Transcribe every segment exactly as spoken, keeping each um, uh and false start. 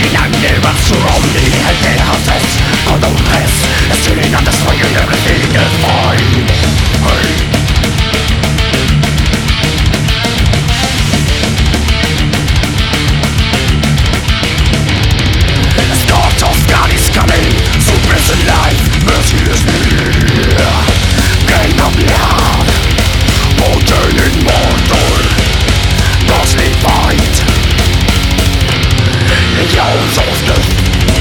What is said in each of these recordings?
Surrounding empty houses, colorless, stealing and destroying everything is fine. Hey. The start of God is coming, suppressing life, mercy is near. Game of blood, mortal immortal, ghostly fight. Legions of death.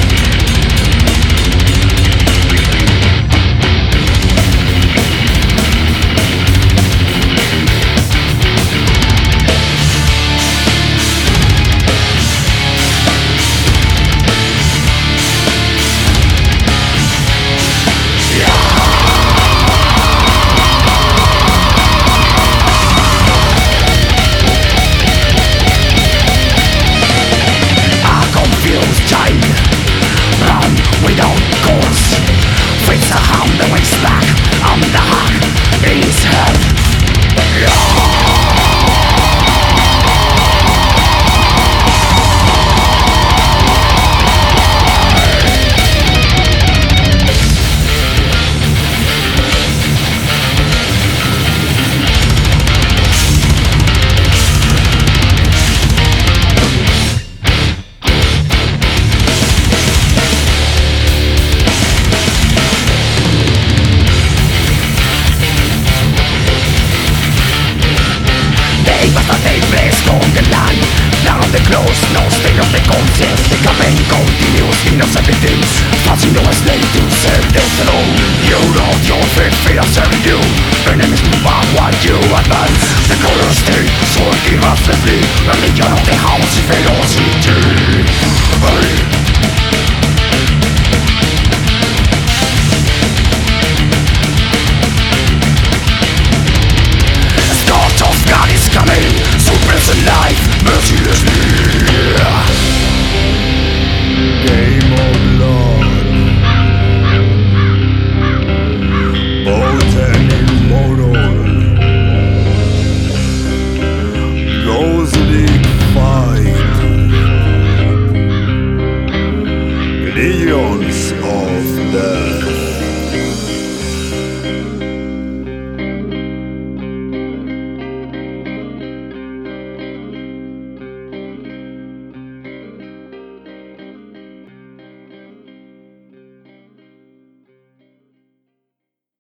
Close, no state of the conscience. The campaign continues, innocent victims passing no slave to serve the throne. You know your fate, fate of serving you. Enemies move on while you advance. The color state, so give us the free religion.